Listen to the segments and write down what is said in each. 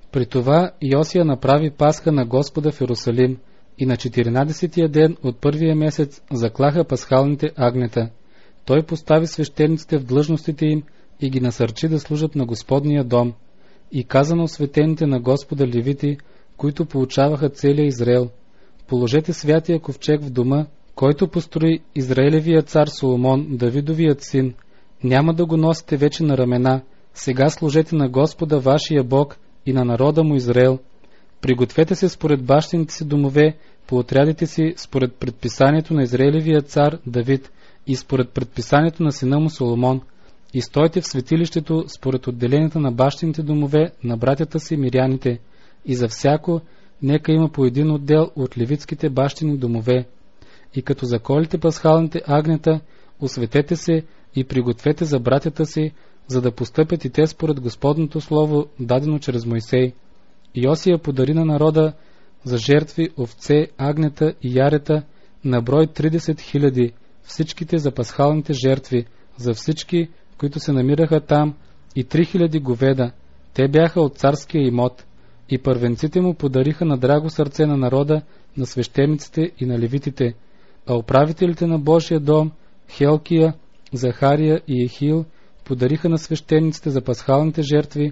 При това Йосия направи Пасха на Господа в Йерусалим и на 14-тия ден от първия месец заклаха пасхалните агнета. Той постави свещениците в длъжностите им и ги насърчи да служат на Господния дом. И каза на осветените на Господа левити, които получаваха целия Израел: положете святия ковчег в дома, който построи Израелевият цар Соломон, Давидовият син. Няма да го носите вече на рамена. Сега служете на Господа вашия Бог и на народа му Израел. Пригответе се според бащините си домове, по отрядите си, според предписанието на Израелевия цар Давид и според предписанието на сина му Соломон. И стойте в светилището според отделенията на бащините домове на братята си миряните. И за всяко нека има по един отдел от левитските бащини домове. И като заколите пасхалните агнета, осветете се и пригответе за братята си, за да постъпят и те според Господното слово, дадено чрез Мойсей. Йосия подари на народа за жертви овце, агнета и ярета на брой 30 000, всичките за пасхалните жертви, за всички, които се намираха там, и 3000 говеда. Те бяха от царския имот. И първенците му подариха на драго сърце на народа, на свещениците и на левитите, а управителите на Божия дом, Хелкия, Захария и Ехил, подариха на свещениците за пасхалните жертви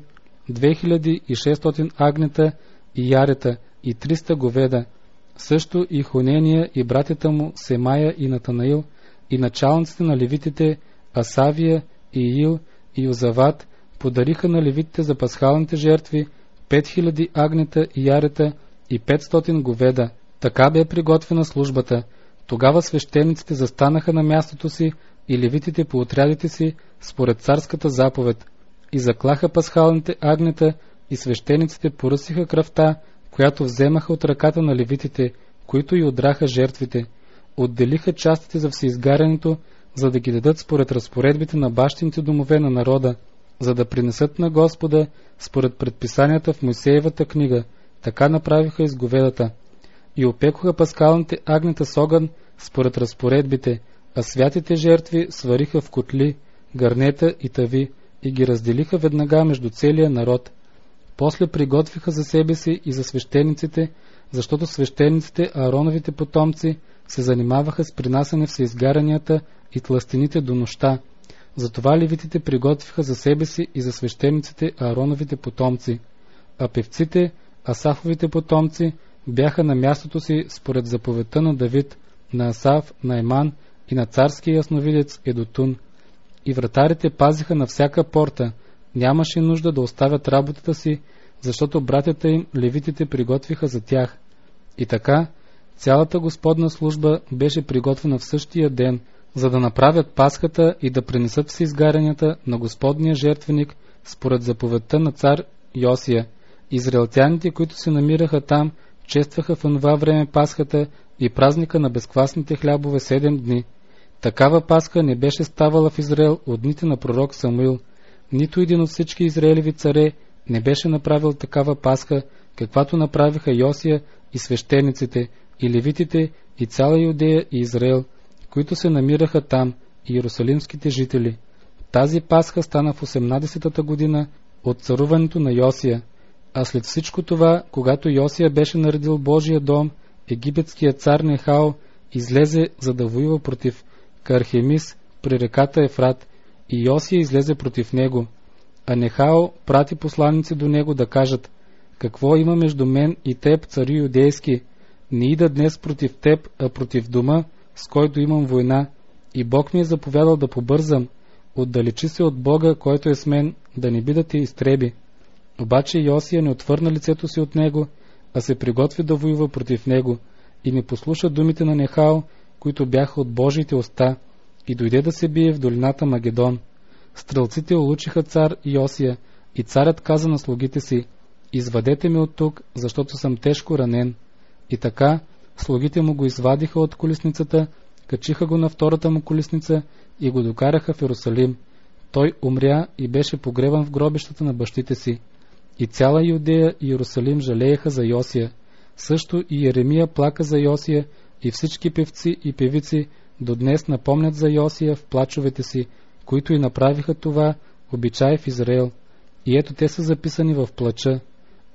2600 агнета и ярета и 300 говеда. Също и Хонения и братята му Семая и Натанаил и началниците на левитите Асавия и Ил и Йозават подариха на левитите за пасхалните жертви 5000 агнета и ярета и 500 говеда. Така бе приготвена службата. Тогава свещениците застанаха на мястото си и левитите по отрядите си според царската заповед и заклаха пасхалните агнета и свещениците поръсиха кръвта, която вземаха от ръката на левитите, които и удраха жертвите. Отделиха частите за всеизгарянето, за да ги дадат според разпоредбите на бащините домове на народа, за да принесат на Господа според предписанията в Мойсеевата книга. Така направиха и с говедата. И опекоха паскалните агнета с огън според разпоредбите, а святите жертви свариха в котли, гърнета и тави и ги разделиха веднага между целия народ. После приготвиха за себе си и за свещениците, защото свещениците, Аароновите потомци, се занимаваха с принасяне всеизгарянията и тлъстените до нощта. Затова левитите приготвиха за себе си и за свещениците, Аароновите потомци. А певците, Асафовите потомци, бяха на мястото си според заповедта на Давид, на Асав, на Еман и на царския ясновидец Едотун. И вратарите пазиха на всяка порта. Нямаше нужда да оставят работата си, защото братята им, левитите, приготвиха за тях. И така, цялата Господна служба беше приготвена в същия ден, за да направят Пасхата и да принесат всеизгарянията на Господния жертвеник според заповедта на цар Йосия. Израелтяните, които се намираха там, честваха в онова време Пасхата и празника на безквасните хлябове 7 дни. Такава Пасха не беше ставала в Израел от дните на пророк Самуил. Нито един от всички израелеви царе не беше направил такава Пасха, каквато направиха Йосия и свещениците, и левитите, и цяла Юдея и Израел, които се намираха там, и иерусалимските жители. Тази Пасха стана в 18-та година от царуването на Йосия. А след всичко това, когато Йосия беше наредил Божия дом, египетският цар Нехао излезе, за да воюва против Кархемис при реката Ефрат, и Йосия излезе против него. А Нехао прати посланици до него да кажат: какво има между мен и теб, цари юдейски? Не ида днес против теб, а против дома, с който имам война, и Бог ми е заповядал да побързам. Отдалечи се от Бога, който е с мен, да не би да те изтреби. Обаче Йосия не отвърна лицето си от него, а се приготви да воюва против него, и не послуша думите на Нехао, които бяха от Божиите уста, и дойде да се бие в долината Магедон. Стрелците улучиха цар Йосия, и царят каза на слугите си: извадете ме от тук, защото съм тежко ранен. И така слугите му го извадиха от колесницата, качиха го на втората му колесница и го докараха в Йерусалим. Той умря и беше погребан в гробищата на бащите си. И цяла Юдея и Йерусалим жалееха за Йосия. Също и Еремия плака за Йосия, и всички певци и певици до днес напомнят за Йосия в плачовете си, които и направиха това обичай в Израел. И ето те са записани в плача.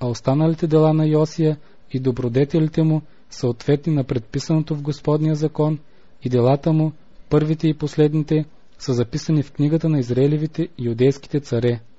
а останалите дела на Йосия и добродетелите му, съответни на предписаното в Господния закон, и делата му, първите и последните, са записани в книгата на Израилевите и юдейските царе.